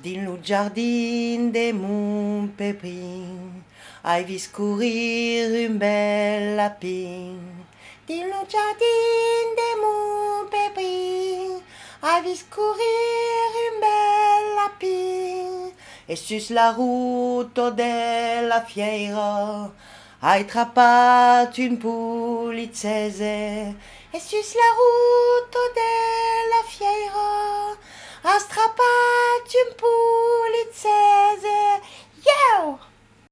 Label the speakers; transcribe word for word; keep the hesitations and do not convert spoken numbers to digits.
Speaker 1: Din lo giardin de mon pépin, hai vis courir un bel lapin. Din lo giardin de mon pépin, hai vis courir un bel lapin. Et sus la route de la fiera, hai trappat une polizzese. Et sus la route de la fiera, ha strappat un